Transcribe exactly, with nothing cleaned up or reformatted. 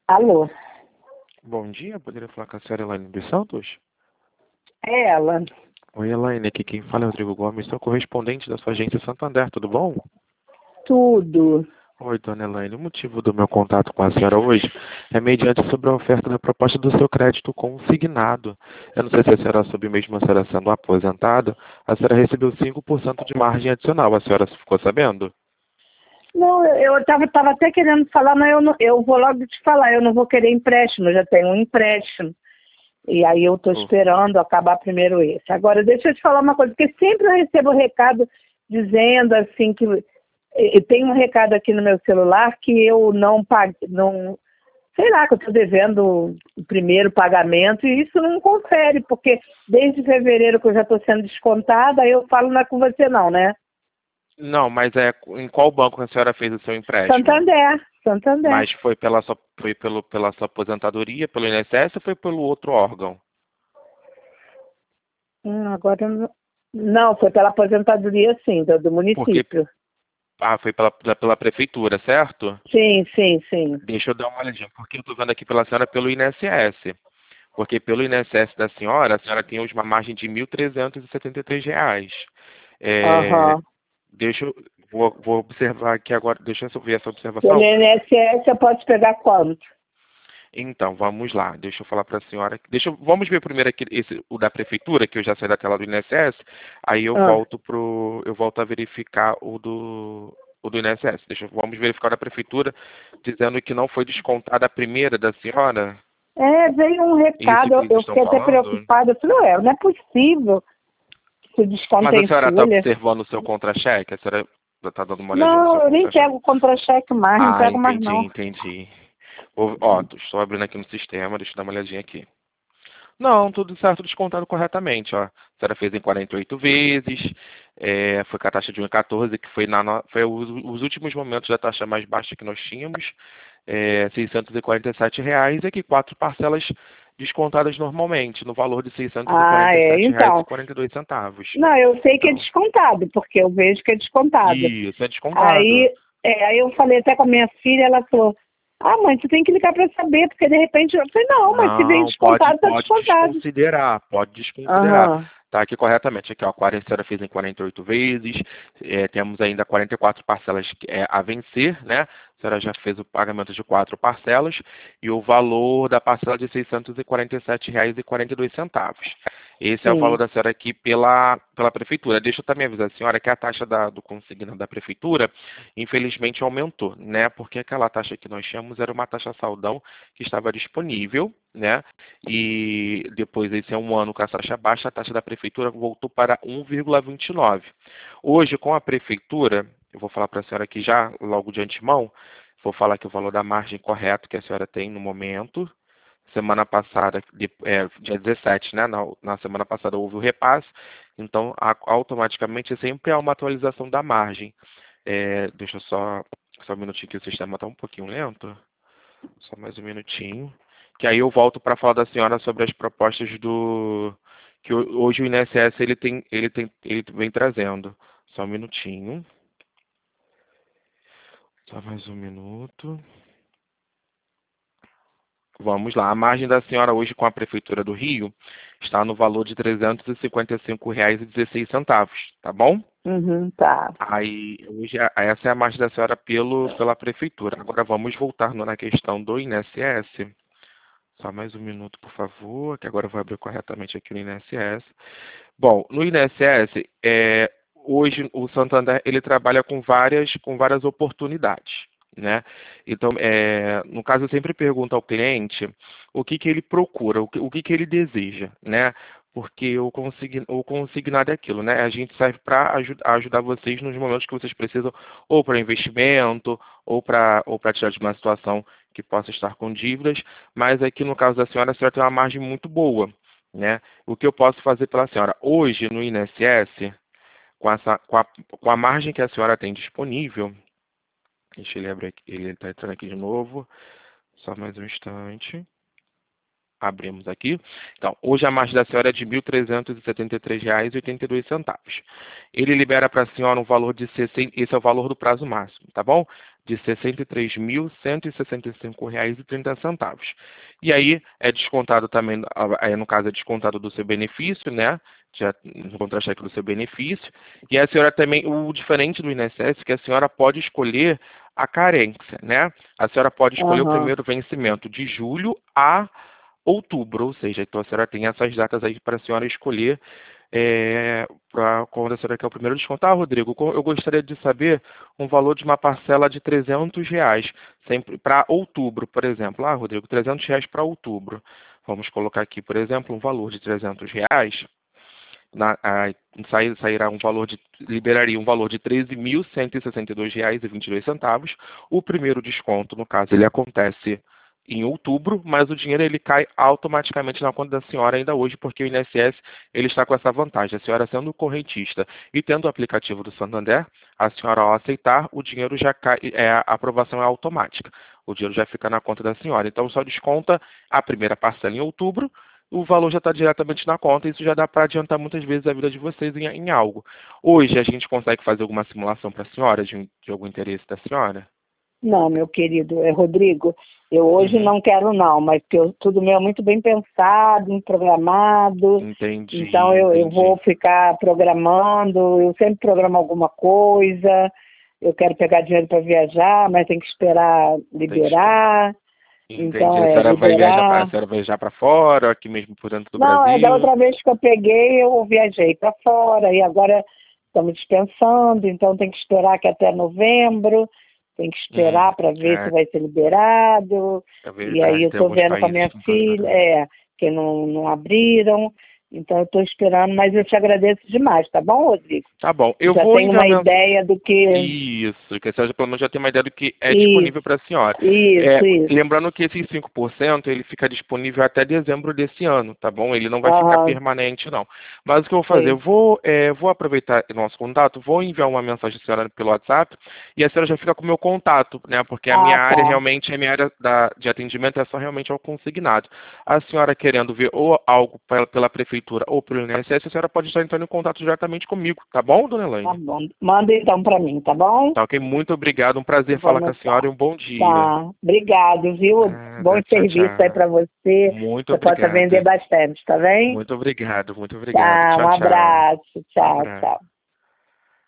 Alô, Bom dia, poderia falar com a senhora Elaine dos Santos? é ela. Oi, Elaine, aqui quem fala é o Rodrigo Gomes, sou correspondente da sua agência Santander, tudo bom? Tudo. Oi, dona Elaine, o motivo do meu contato com a senhora hoje é mediante sobre a oferta da proposta do seu crédito consignado. Eu não sei se a senhora soube mesmo a senhora sendo aposentada, a senhora recebeu cinco por cento de margem adicional, a senhora ficou sabendo? Não, eu estava tava tava até querendo falar, mas eu, não, eu vou logo te falar, eu não vou querer empréstimo, eu já tenho um empréstimo. E aí eu estou Oh, esperando acabar primeiro esse. Agora, deixa eu te falar uma coisa, porque sempre eu recebo recado dizendo assim que e- e tem um recado aqui no meu celular que eu não paguei, não, sei lá, que eu estou devendo o primeiro pagamento, e isso não confere, porque desde fevereiro que eu já estou sendo descontada, aí eu falo não é com você não, né? não, mas é em qual banco a senhora fez o seu empréstimo? Santander, Santander. Mas foi pela sua, foi pelo, pela sua aposentadoria, pelo I N S S ou foi pelo outro órgão? Hum, agora eu não... Não, foi pela aposentadoria, sim, do, do Porque município. Ah, foi pela, pela, pela prefeitura, certo? Sim, sim, sim. Deixa eu dar uma olhadinha, porque eu estou vendo aqui pela senhora pelo I N S S. Porque pelo I N S S da senhora, a senhora tem hoje uma margem de mil trezentos e e setenta e três reais. É, Aham. deixa eu, vou, vou observar aqui agora, deixa eu ver essa Pelo observação. I N S S eu posso pegar quanto? Então, vamos lá, deixa eu falar para a senhora. Deixa eu- vamos ver primeiro aqui esse, o da prefeitura, que eu já saí da tela do I N S S, aí eu Ah, volto pro, eu volto a verificar o do, o do I N S S. Deixa, eu- vamos verificar o da prefeitura, dizendo que não foi descontada a primeira da senhora. é, veio um Isso recado, que eu eles eu estão fiquei até falando. preocupada. Eu falei, ué, não é possível que o desconto Mas é a em senhora está folha. observando o seu contra-cheque? A senhora está dando uma olhadinha no seu Não, eu nem contra-cheque? pego contra-cheque mais, não Ah, pego mais entendi, não. entendi. Vou- Ó, estou abrindo aqui no sistema, deixa eu dar uma olhadinha aqui. Não, tudo certo, descontado corretamente, ó. A senhora fez em quarenta e oito vezes, é, foi com a taxa de um vírgula quatorze, que foi, na, no- foi os, os últimos momentos da taxa mais baixa que nós tínhamos, é, seiscentos e quarenta e sete reais, e aqui quatro parcelas descontadas normalmente, no valor de seiscentos e Ah, quarenta e é, sete reais e então. quarenta e dois centavos. Não, eu sei que é Então, descontado, porque eu vejo que é descontado. isso, é descontado. Aí, é, aí eu falei até com a minha filha, ela falou, ah, mãe, tu tem que ligar para saber, porque de repente eu falei, não, mas se vem Não, pode, descontado, tá pode descontado. desconsiderar, pode desconsiderar. Aham, Tá aqui corretamente. Aqui, ó, quarenta, a senhora fez em quarenta e oito vezes, é, temos ainda quarenta e quatro parcelas é, a vencer, né? A senhora já fez o pagamento de quatro parcelas e o valor da parcela de seiscentos e quarenta e sete reais e quarenta e dois centavos. Esse é o valor sim, da senhora aqui pela, pela prefeitura. Deixa eu também avisar a senhora que a taxa da, do consignado da prefeitura, infelizmente, aumentou, né? Porque aquela taxa que nós tínhamos era uma taxa saldão que estava disponível, né? E depois, esse é um ano com a taxa baixa, a taxa da prefeitura voltou para um vírgula vinte e nove. Hoje, com a prefeitura, eu vou falar para a senhora aqui já, logo de antemão, vou falar aqui o valor da margem correto que a senhora tem no momento. Semana passada, de- é, dia dezessete, né? Na, na semana passada houve o repasse, então a- automaticamente sempre há uma atualização da margem. É, deixa eu só, só um minutinho que o sistema está um pouquinho lento. Só mais um minutinho. Que aí eu volto para falar da senhora sobre as propostas do que ho- hoje o I N S S ele tem, ele tem, ele vem trazendo. Só um minutinho. Só mais um minuto. Vamos lá. A margem da senhora hoje com a Prefeitura do Rio está no valor de trezentos e cinquenta e cinco reais e dezesseis centavos, tá bom? uhum, tá. Aí, hoje, a- essa é a margem da senhora pelo, pela Prefeitura. Agora vamos voltar no- na questão do I N S S. Só mais um minuto, por favor, que agora eu vou abrir corretamente aqui o I N S S. Bom, no I N S S, é, hoje o Santander ele trabalha com várias, com várias oportunidades, né? Então, é, no caso, eu sempre pergunto ao cliente o que, que ele procura, o que, o que, que ele deseja, né? Porque o, consign, o consignado é aquilo, né? A gente serve para ajudar vocês nos momentos que vocês precisam, ou para investimento, ou para ou para tirar de uma situação que possa estar com dívidas, mas aqui no caso da senhora, a senhora tem uma margem muito boa, né? O que eu posso fazer pela senhora? Hoje, no I N S S, com, essa, com, a, com a margem que a senhora tem disponível, deixa ele abrir aqui, ele está entrando aqui de novo, só mais um instante. Abrimos aqui. Então, hoje a margem da senhora é de mil trezentos e setenta e três reais e oitenta e dois centavos. Ele libera para a senhora um valor de sessenta, esse é o valor do prazo máximo, tá bom? de sessenta e três mil, cento e sessenta e cinco reais e trinta centavos. E aí é descontado também, aí no caso é descontado do seu benefício, né? Já no contra-cheque do seu benefício. E a senhora também, o diferente do I N S S, é que a senhora pode escolher a carência, né? A senhora pode escolher o Aham. primeiro vencimento de julho a outubro, ou seja, então a senhora tem essas datas aí para a senhora escolher é, para quando a senhora quer o primeiro desconto. Ah, Rodrigo, eu gostaria de saber um valor de uma parcela de trezentos reais, sempre para outubro, por exemplo. Ah, Rodrigo, trezentos reais para outubro. Vamos colocar aqui, por exemplo, um valor de trezentos reais. Na, a, sair, sairá um valor de, liberaria um valor de treze mil cento e sessenta e dois reais e vinte e dois centavos. O primeiro desconto, no caso, ele acontece em outubro, mas o dinheiro ele cai automaticamente na conta da senhora ainda hoje, porque o I N S S ele está com essa vantagem. A senhora sendo correntista e tendo o aplicativo do Santander, a senhora ao aceitar, o dinheiro já cai, é, a aprovação é automática. O dinheiro já fica na conta da senhora. Então só desconta a primeira parcela em outubro, o valor já está diretamente na conta, e isso já dá para adiantar muitas vezes a vida de vocês em, em algo. Hoje a gente consegue fazer alguma simulação para a senhora, de, de algum interesse da senhora? Não, meu querido, é Rodrigo, eu hoje Uhum. não quero não, mas porque eu, tudo meu é muito bem pensado, bem programado, então Entendi, eu, eu entendi. vou ficar programando, eu sempre programo alguma coisa, eu quero pegar dinheiro para viajar, mas tem que esperar Entendi. liberar, Entendi. então A é senhora vai viajar para, a liberar. senhora vai viajar para fora, aqui mesmo por dentro do Não, é da Brasil? outra vez que eu peguei, eu viajei para fora, e agora estamos dispensando, então tem que esperar que até novembro, tem que Hum, esperar para ver se é, vai ser liberado. é E aí verdade, eu tem estou alguns vendo com a países minha que não estão filha, liberando. é, que não, não abriram, então eu estou esperando, mas eu te agradeço demais, tá bom, Rodrigo? Tá bom, eu Já vou tenho enviar uma mensagem. ideia do que. Isso, que a senhora pelo menos já tem uma ideia do que é Isso, disponível para a senhora. isso, É, isso. lembrando que esses cinco por cento ele fica disponível até dezembro desse ano, tá bom? Ele não vai ficar Aham, permanente, não. Mas o que eu vou fazer? Eu sei. vou, é, vou aproveitar o nosso contato, vou enviar uma mensagem à senhora pelo WhatsApp e a senhora já fica com o meu contato, né? Porque a minha Ah, área tá. realmente, a minha área da, de atendimento é só realmente ao consignado. A senhora querendo ver ou algo pela, pela prefeitura ou pelo I N S S, a senhora pode estar entrando em contato diretamente comigo, tá bom, dona Tá Elaine? bom. Manda então para mim, tá bom? Tá ok? Muito obrigado. Um prazer Vou falar com a senhora anotar. e um bom dia. Tá. Obrigado, viu? Bom Nada. Tchau, serviço aí tchau. para você. Muito Você possa vender obrigado. bastante, tá bem? Muito obrigado. Muito obrigado. Tá, um Tchau, tchau. abraço. Um Tchau, abraço. tchau.